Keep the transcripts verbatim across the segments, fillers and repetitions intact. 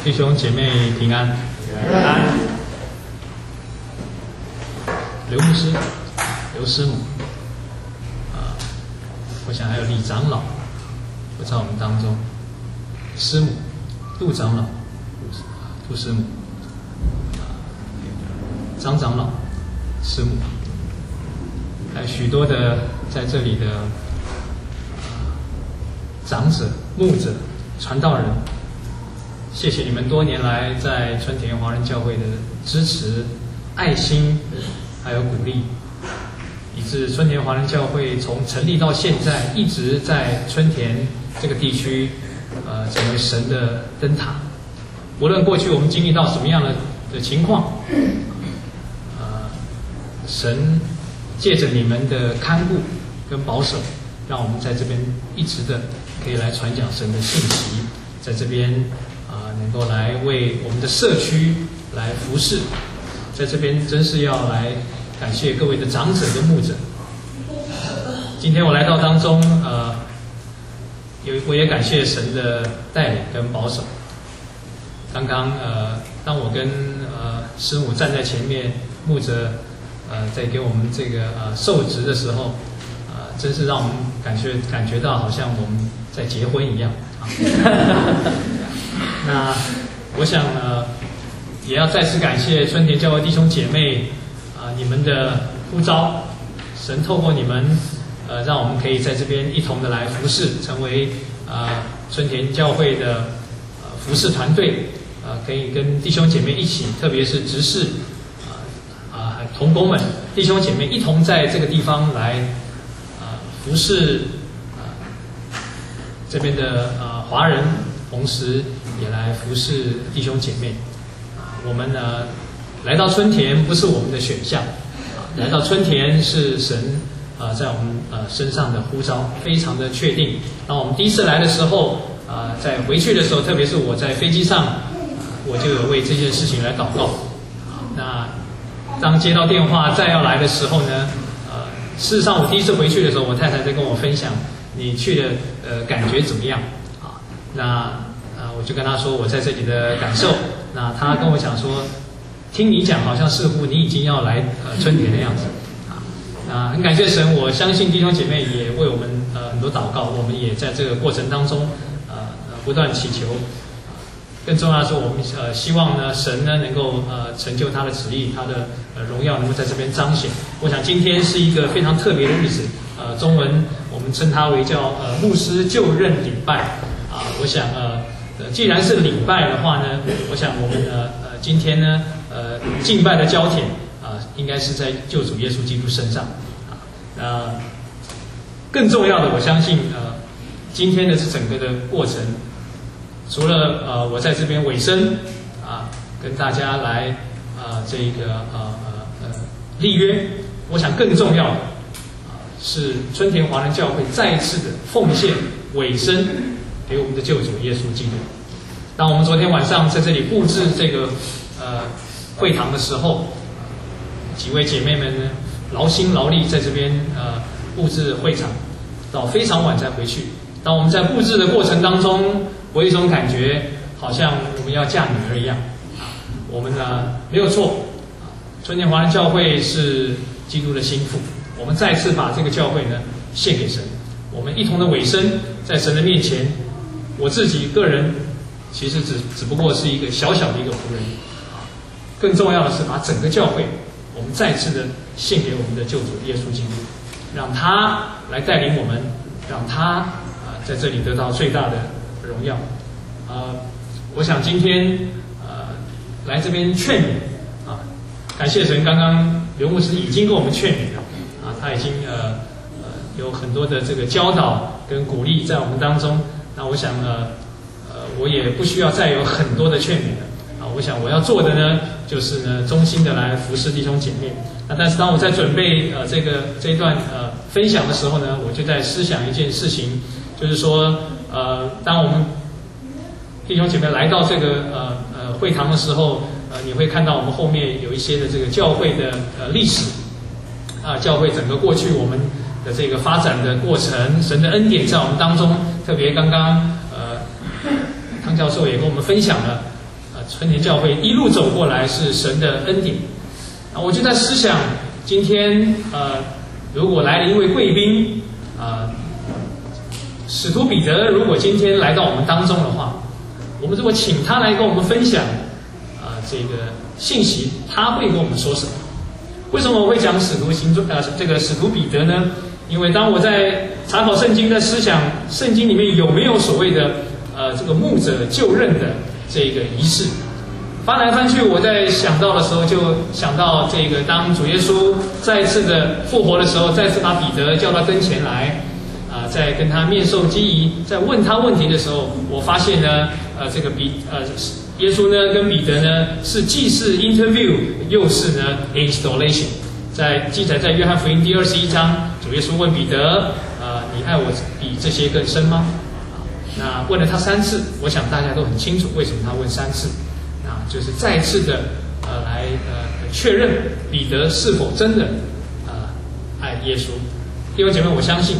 弟兄姐妹平安。 平安。 刘牧师、刘师母，啊，我想还有李长老，不在我们当中。师母，杜长老，杜师母，啊，张长老，师母，还有许多的在这里的长者、牧者、传道人，谢谢你们多年来在春田华人教会的支持、爱心，还有鼓励，以致春田华人教会从成立到现在，一直在春田这个地区，呃，成为神的灯塔。无论过去我们经历到什么样的的情况，呃，神借着你们的看顾跟保守，让我们在这边一直的可以来传讲神的信息，在这边啊、呃，能够来为我们的社区来服侍，在这边真是要来感谢各位的长者跟牧者。今天我来到当中，呃，有我也感谢神的带领跟保守。刚刚呃，当我跟呃师母站在前面，牧者呃在给我们这个呃授职的时候，呃，真是让我们感觉感觉到好像我们在结婚一样啊。那我想呃，也要再次感谢春田教会弟兄姐妹啊、呃，你们的呼召，神透过你们呃，让我们可以在这边一同的来服侍，成为呃春田教会的呃服侍团队。呃，可以跟弟兄姐妹一起，特别是执事啊啊同工们、弟兄姐妹一同在这个地方来啊、呃、服侍啊、呃、这边的呃华人，同时也来服侍弟兄姐妹。啊、我们呢来到春田不是我们的选项，啊、来到春田是神啊、呃、在我们呃身上的呼召，非常的确定。当我们第一次来的时候啊、呃，在回去的时候，特别是我在飞机上。我就有为这件事情来祷告。那当接到电话再要来的时候呢，呃，事实上我第一次回去的时候，我太太在跟我分享你去的呃感觉怎么样啊？那呃我就跟她说我在这里的感受。那她跟我讲说，听你讲好像似乎你已经要来呃春田的样子啊。那很感谢神，我相信弟兄姐妹也为我们呃很多祷告，我们也在这个过程当中呃呃不断祈求。更重要的是，我们呃希望呢，神呢能够呃成就他的旨意，他的呃荣耀能够在这边彰显。我想今天是一个非常特别的日子，呃，中文我们称它为叫呃牧师就任礼拜啊、呃。我想呃呃，既然是礼拜的话呢，我想我们呢呃今天呢呃敬拜的焦点啊、呃，应该是在救主耶稣基督身上啊。呃，更重要的，我相信呃今天的这整个的过程。除了呃，我在这边尾声啊，跟大家来啊、呃、这个呃呃呃立约，我想更重要的啊是春田华人教会再一次的奉献尾声给我们的救主耶稣基督。当我们昨天晚上在这里布置这个呃会堂的时候，几位姐妹们呢劳心劳力在这边呃布置会场，到非常晚才回去。当我们在布置的过程当中，我有一种感觉，好像我们要嫁女儿一样。我们呢没有错，春田华人教会是基督的心腹，我们再次把这个教会呢献给神，我们一同的委身在神的面前。我自己个人其实只只不过是一个小小的一个仆人，更重要的是把整个教会，我们再次的献给我们的救主耶稣基督，让他来带领我们，让他啊在这里得到最大的荣耀。呃，我想今天呃来这边劝勉啊，感谢神，刚刚刘牧师已经跟我们劝勉了啊，他已经呃呃有很多的这个教导跟鼓励在我们当中。那我想呃呃我也不需要再有很多的劝勉了啊，我想我要做的呢就是呢衷心的来服侍弟兄姐妹。那但是当我在准备呃这个这一段呃分享的时候呢，我就在思想一件事情，就是说呃当我们弟兄姐妹来到这个呃呃会堂的时候，呃你会看到我们后面有一些的这个教会的呃历史啊、呃，教会整个过去我们的这个发展的过程，神的恩典在我们当中。特别刚刚呃汤教授也跟我们分享了春田教会一路走过来是神的恩典。啊，我就在思想，今天呃，如果来了一位贵宾，啊、呃，使徒彼得如果今天来到我们当中的话，我们如果请他来跟我们分享啊、呃、这个信息，他会跟我们说什么？为什么我会讲使徒行传呃这个使徒彼得呢？因为当我在查考圣经，在思想圣经里面有没有所谓的呃这个牧者就任的这个仪式，翻来翻去，我在想到的时候就想到这个当主耶稣再次的复活的时候，再次把彼得叫到跟前来，啊、呃，在跟他面授机宜，在问他问题的时候，我发现呢，呃，这个彼呃耶稣呢跟彼得呢是既是 interview 又是呢 installation。在记载在约翰福音第二十一章，主耶稣问彼得：“呃，你爱我比这些更深吗？”啊，那问了他三次，我想大家都很清楚为什么他问三次，啊，就是再次的呃来呃确认彼得是否真的呃爱耶稣。弟兄姐妹，我相信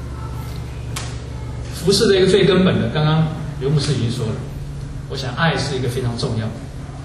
服事的一个最根本的，刚刚刘牧师已经说了，我想爱是一个非常重要的。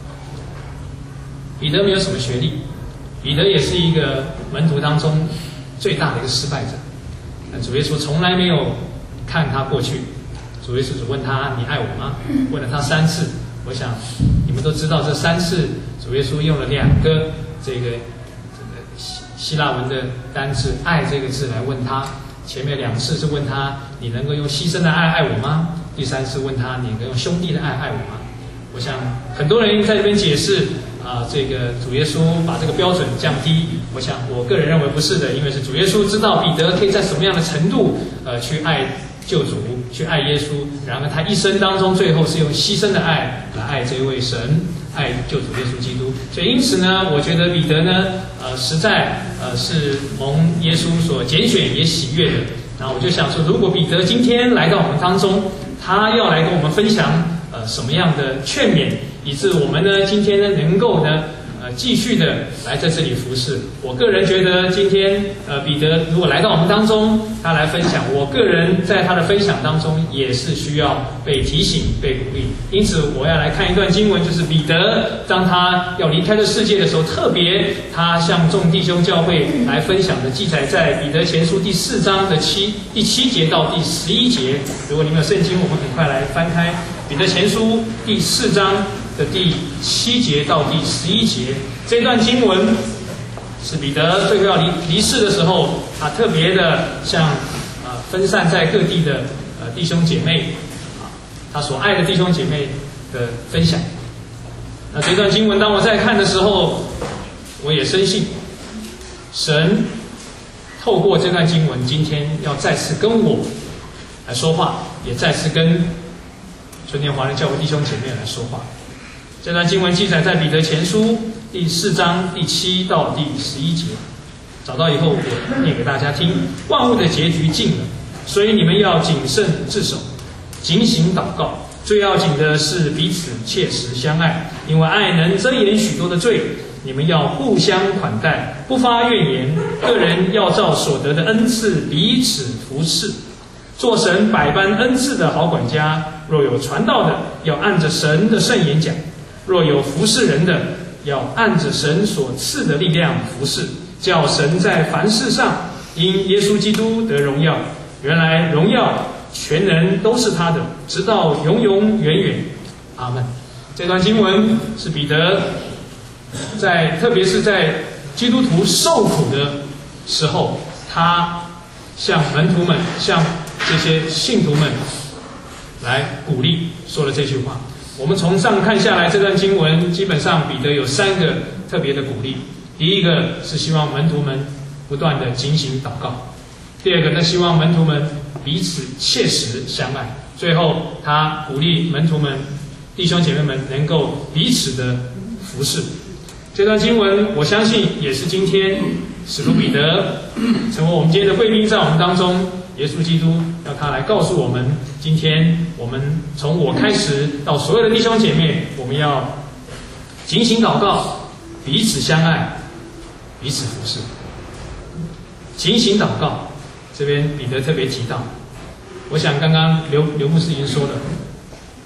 彼得没有什么学历。彼得也是一个门徒当中最大的一个失败者。主耶稣从来没有看他过去，主耶稣只问他：“你爱我吗？”问了他三次。我想你们都知道，这三次主耶稣用了两个这个这个希希腊文的单字“爱”这个字来问他。前面两次是问他：“你能够用牺牲的爱爱我吗？”第三次问他：“你能够用兄弟的爱爱我吗？”我想很多人在这边解释。啊，这个主耶稣把这个标准降低，我想我个人认为不是的，因为是主耶稣知道彼得可以在什么样的程度，呃，去爱救主，去爱耶稣。然而他一生当中，最后是用牺牲的爱来爱这位神，爱救主耶稣基督。所以因此呢，我觉得彼得呢，呃，实在呃是蒙耶稣所拣选也喜悦的。然后我就想说，如果彼得今天来到我们当中，他要来跟我们分享呃什么样的劝勉？以致我们呢，今天呢，能够呢，呃，继续的来在这里服侍。我个人觉得，今天呃，彼得如果来到我们当中，他来分享，我个人在他的分享当中也是需要被提醒、被鼓励。因此，我要来看一段经文，就是彼得当他要离开这世界的时候，特别他向众弟兄教会来分享的，记载在彼得前书第四章的七第七节到第十一节。如果你们有圣经，我们很快来翻开彼得前书第四章的第七节到第十一节，这段经文是彼得最后要离离世的时候，他特别的向呃分散在各地的呃弟兄姐妹啊，他所爱的弟兄姐妹的分享。那这段经文当我在看的时候，我也深信神透过这段经文，今天要再次跟我来说话，也再次跟春天华人教会弟兄姐妹来说话。这段经文记载在彼得前书第四章第七到第十一节，找到以后我念给大家听。万物的结局近了，所以你们要谨慎自守，警醒祷告。最要紧的是彼此切实相爱，因为爱能遮掩许多的罪。你们要互相款待，不发怨言，个人要照所得的恩赐彼此服侍，做神百般恩赐的好管家。若有传道的，要按着神的圣言讲；若有服侍人的，要按着神所赐的力量服侍，叫神在凡事上因耶稣基督得荣耀。原来荣耀全能都是他的，直到永永远远。阿们。这段经文是彼得在，特别是在基督徒受苦的时候，他向门徒们、向这些信徒们来鼓励说了这句话。我们从上看下来，这段经文基本上彼得有三个特别的鼓励。第一个是希望门徒们不断的警醒祷告；第二个呢，希望门徒们彼此切实相爱；最后他鼓励门徒们、弟兄姐妹们能够彼此的服侍。这段经文我相信也是今天使徒彼得成为我们今天的贵宾，在我们当中，耶稣基督要他来告诉我们，今天我们从我开始到所有的弟兄姐妹，我们要警醒祷告，彼此相爱，彼此服侍。警醒祷告，这边彼得特别提到，我想刚刚刘刘牧师已经说了，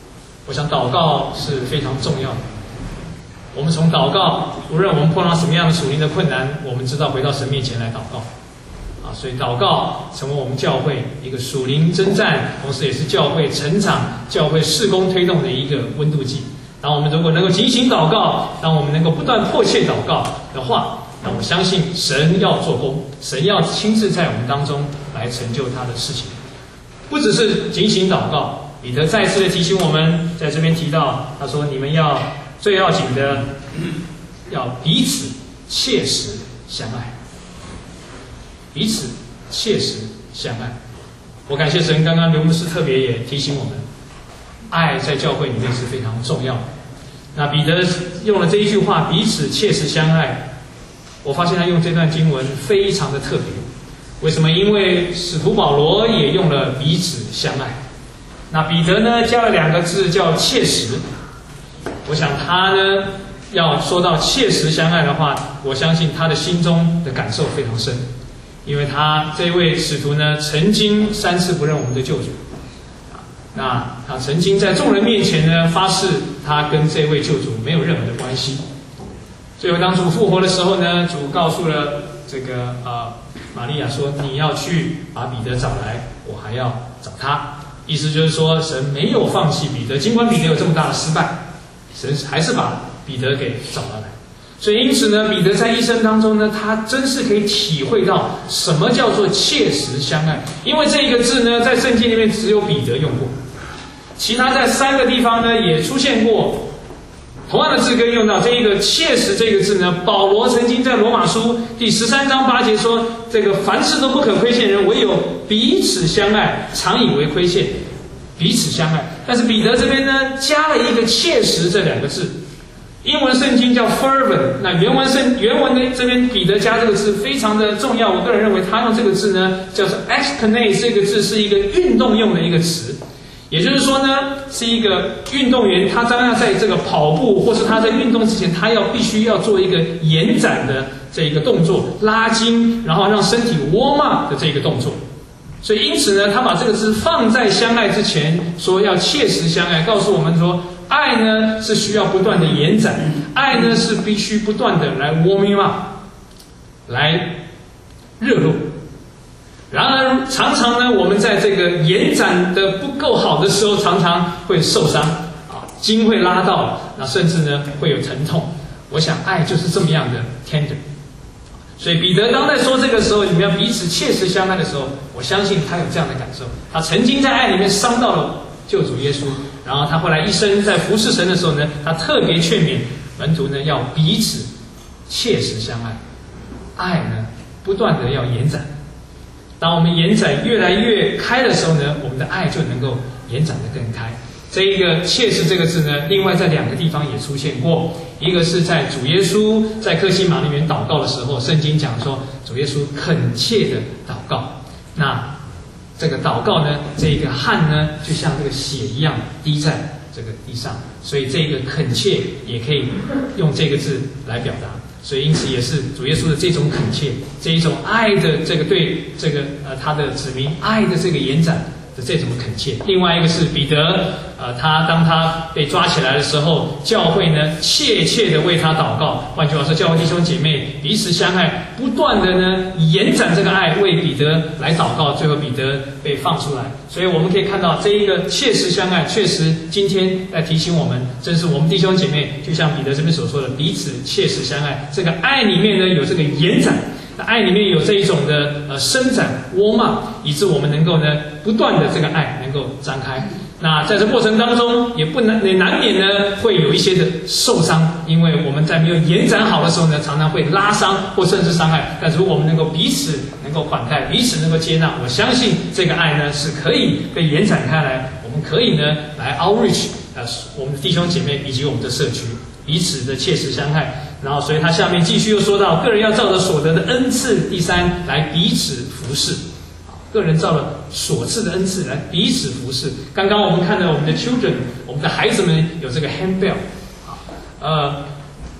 我想祷告是非常重要的。我们从祷告，无论我们碰到什么样的属灵的困难，我们知道回到神面前来祷告。啊，所以祷告成为我们教会一个属灵征战，同时也是教会成长、教会事工推动的一个温度计。当我们如果能够警醒祷告，当我们能够不断迫切祷告的话，那我相信神要做工，神要亲自在我们当中来成就他的事情。不只是警醒祷告，彼得再次的提醒我们，在这边提到，他说：“你们要最要紧的，要彼此切实相爱。”彼此切实相爱。我感谢神，刚刚刘牧师特别也提醒我们，爱在教会里面是非常重要的。那彼得用了这一句话，彼此切实相爱，我发现他用这段经文非常的特别。为什么？因为使徒保罗也用了彼此相爱，那彼得呢加了两个字叫切实。我想他呢要说到切实相爱的话，我相信他的心中的感受非常深。因为他这位使徒呢，曾经三次不认我们的救主，那他曾经在众人面前呢发誓，他跟这位救主没有任何的关系。最后当主复活的时候呢，主告诉了这个呃玛利亚说：“你要去把彼得找来，我还要找他。”意思就是说，神没有放弃彼得，尽管彼得有这么大的失败，神还是把彼得给找了来。所以因此呢，彼得在一生当中呢，他真是可以体会到什么叫做切实相爱。因为这一个字呢，在圣经里面只有彼得用过，其他在三个地方呢也出现过同样的字根用到。这一个切实这个字呢，保罗曾经在罗马书第十三章八节说，这个凡事都不可亏欠人，唯有彼此相爱，常以为亏欠。彼此相爱，但是彼得这边呢加了一个切实这两个字。英文圣经叫 fervent， 那原文圣原文的这边彼得加这个字非常的重要。我个人认为他用这个字呢叫做 exponate， 这个字是一个运动用的一个词，也就是说呢是一个运动员，他当然在这个跑步或是他在运动之前，他要必须要做一个延展的这一个动作，拉筋，然后让身体 warm up 的这个动作。所以因此呢，他把这个字放在相爱之前，说要切实相爱，告诉我们说，爱呢是需要不断的延展，爱呢是必须不断的来 warming up， 来热络。然而常常呢，我们在这个延展的不够好的时候，常常会受伤啊，筋会拉到，那甚至呢会有疼痛。我想爱就是这么样的 tender。所以彼得当在说这个时候，你们要彼此切实相爱的时候，我相信他有这样的感受。他曾经在爱里面伤到了救主耶稣，然后他后来一生在服侍神的时候呢，他特别劝勉门徒呢要彼此切实相爱，爱呢不断的要延展。当我们延展越来越开的时候呢，我们的爱就能够延展得更开。这一个切实这个字呢，另外在两个地方也出现过，一个是在主耶稣在客西马尼园祷告的时候，圣经讲说主耶稣恳切的祷告，那这个祷告呢，这个汗呢就像这个血一样滴在这个地上，所以这个恳切也可以用这个字来表达。所以因此也是主耶稣的这种恳切，这一种爱的这个对这个呃他的子民爱的这个延展的这种恳切。另外一个是彼得，呃，他当他被抓起来的时候，教会呢切切的为他祷告。换句话说，教会弟兄姐妹彼此相爱，不断的呢延展这个爱，为彼得来祷告。最后彼得被放出来。所以我们可以看到这一个切实相爱，确实今天在提醒我们，正是我们弟兄姐妹，就像彼得这边所说的，彼此切实相爱。这个爱里面呢有这个延展。那爱里面有这一种的呃伸展 warm up， 以致我们能够呢不断的这个爱能够张开。那在这过程当中，也不难也难免呢会有一些的受伤，因为我们在没有延展好的时候呢，常常会拉伤或甚至伤害。但是如果我们能够彼此能够款待，彼此能够接纳，我相信这个爱呢是可以被延展开来。我们可以呢来 outreach 呃我们的弟兄姐妹以及我们的社区，彼此的切实相爱。然后，所以他下面继续又说到，个人要照着所得的恩赐，第三来彼此服侍。个人照着所赐的恩赐来彼此服侍。刚刚我们看到我们的 children， 我们的孩子们有这个 handbell， 呃，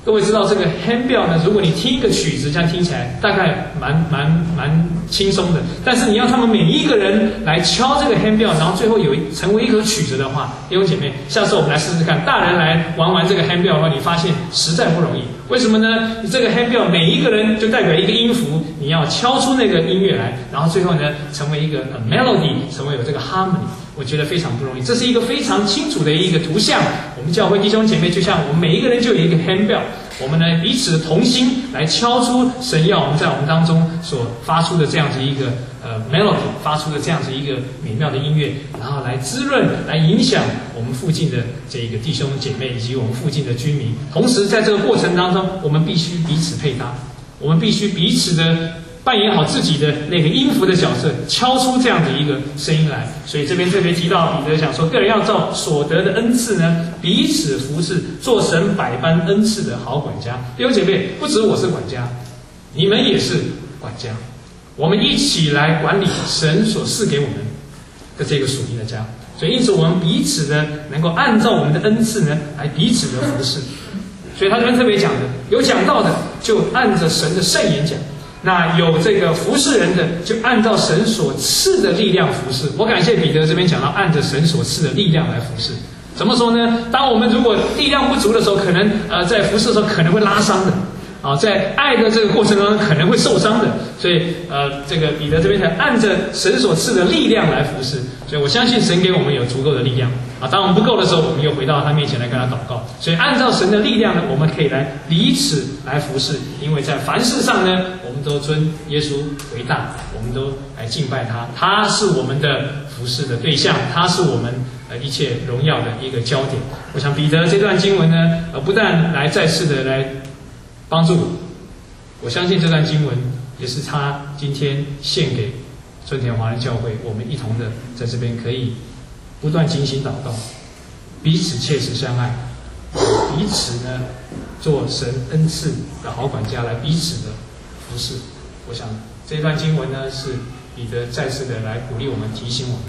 各位知道这个 handbell 呢？如果你听一个曲子，这样听起来大概蛮蛮蛮轻松的。但是你要他们每一个人来敲这个 handbell， 然后最后有成为一首曲子的话，弟兄姐妹，下次我们来试试看，大人来玩玩这个 handbell 的话，你发现实在不容易。为什么呢？你这个 handbell 每一个人就代表一个音符，你要敲出那个音乐来，然后最后呢，成为一个 melody， 成为有这个 harmony。我觉得非常不容易，这是一个非常清楚的一个图像。我们教会弟兄姐妹，就像我们每一个人就有一个 handbell， 我们呢彼此同心来敲出神要我们在我们当中所发出的这样子一个呃 melody， 发出的这样子一个美妙的音乐，然后来滋润、来影响我们附近的这个弟兄姐妹以及我们附近的居民。同时，在这个过程当中，我们必须彼此配搭，我们必须彼此的扮演好自己的那个音符的角色，敲出这样的一个声音来。所以这边特别提到彼得讲说，个人要照所得的恩赐呢，彼此服侍，做神百般恩赐的好管家。弟兄姐妹，不止我是管家，你们也是管家，我们一起来管理神所赐给我们的这个属灵的家。所以因此我们彼此呢，能够按照我们的恩赐呢，来彼此的服侍。所以他这边特别讲的，有讲道的就按着神的圣言讲，那有这个服侍人的，就按照神所赐的力量服侍。我感谢彼得这边讲到，按着神所赐的力量来服侍。怎么说呢？当我们如果力量不足的时候，可能呃在服侍的时候可能会拉伤的，啊，在爱的这个过程当中可能会受伤的。所以呃，这个彼得这边才按着神所赐的力量来服侍。所以我相信神给我们有足够的力量啊。当我们不够的时候，我们又回到他面前来跟他祷告。所以按照神的力量呢，我们可以来彼此来服侍，因为在凡事上呢，我们都尊耶稣为大，我们都来敬拜他，他是我们的服侍的对象，他是我们呃一切荣耀的一个焦点。我想彼得这段经文呢，呃，不但来再次的来帮助我，我相信这段经文也是他今天献给春田华人教会，我们一同的在这边可以不断警醒祷告，彼此切实相爱，彼此呢做神恩赐的好管家，来彼此的服侍。我想这段经文呢，是彼得再次的来鼓励我们，提醒我们。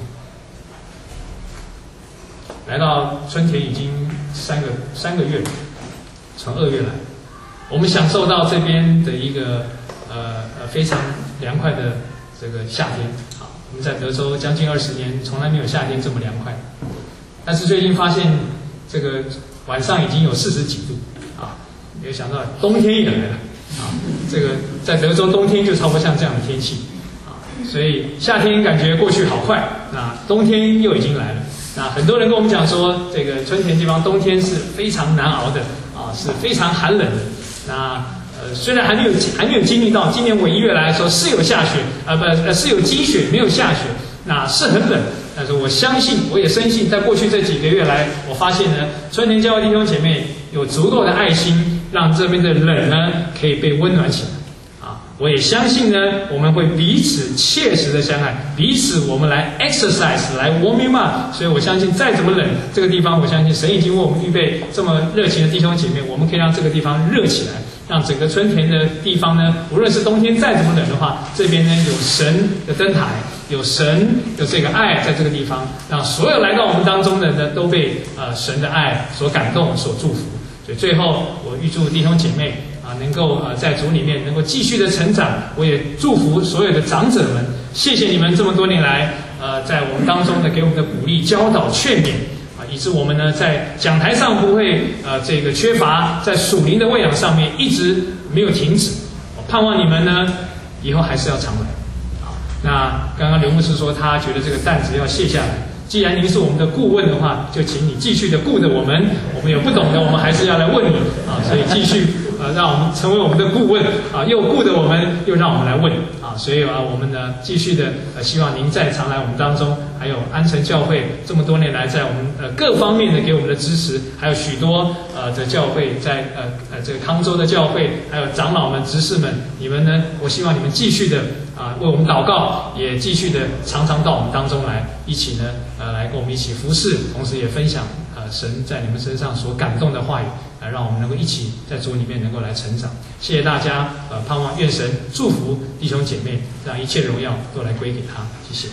来到春田已经三个三个月了，从二月来，我们享受到这边的一个呃呃非常凉快的这个夏天。好，我们在德州将近二十年，从来没有夏天这么凉快。但是最近发现这个晚上已经有四十几度啊，没有想到冬天也来了啊。这个在德州冬天就差不多像这样的天气啊，所以夏天感觉过去好快，那冬天又已经来了。那很多人跟我们讲说，这个春田地方冬天是非常难熬的啊，是非常寒冷的。那呃，虽然还没有还没有经历到，今年我一月来的时候是有下雪，呃不呃是有积雪，没有下雪，那是很冷。但是我相信，我也深信，在过去这几个月来，我发现呢，春田教会弟兄姐妹有足够的爱心，让这边的冷呢可以被温暖起来。我也相信呢，我们会彼此切实的相爱，彼此我们来 exercise， 来 warming up。所以我相信，再怎么冷，这个地方我相信神已经为我们预备这么热情的弟兄姐妹，我们可以让这个地方热起来，让整个春田的地方呢，无论是冬天再怎么冷的话，这边呢有神的灯台，有神的这个爱在这个地方，让所有来到我们当中的人呢，都被呃神的爱所感动、所祝福。所以最后，我预祝弟兄姐妹啊，能够呃在主里面能够继续的成长。我也祝福所有的长者们，谢谢你们这么多年来呃在我们当中的给我们的鼓励、教导、劝勉啊，以致我们呢在讲台上不会呃这个缺乏，在属灵的喂养上面一直没有停止。我盼望你们呢以后还是要常来啊。那刚刚刘牧师说他觉得这个担子要卸下来。既然您是我们的顾问的话，就请你继续的顾着我们。我们有不懂的，我们还是要来问你啊。所以继续呃，让我们成为我们的顾问啊，又顾着我们，又让我们来问啊。所以啊，我们呢继续的呃，希望您再常来我们当中。还有安城教会这么多年来在我们呃各方面的给我们的支持，还有许多呃的教会在呃呃这个康州的教会，还有长老们、执事们，你们呢，我希望你们继续的啊为我们祷告，也继续的常常到我们当中来，一起呢呃来跟我们一起服侍，同时也分享呃神在你们身上所感动的话语，来让我们能够一起在主里面能够来成长。谢谢大家，呃盼望愿神祝福弟兄姐妹，让一切荣耀都来归给他。谢谢。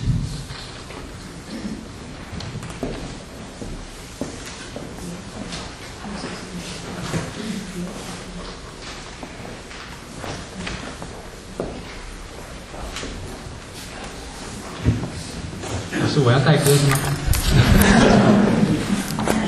是我要带歌是吗？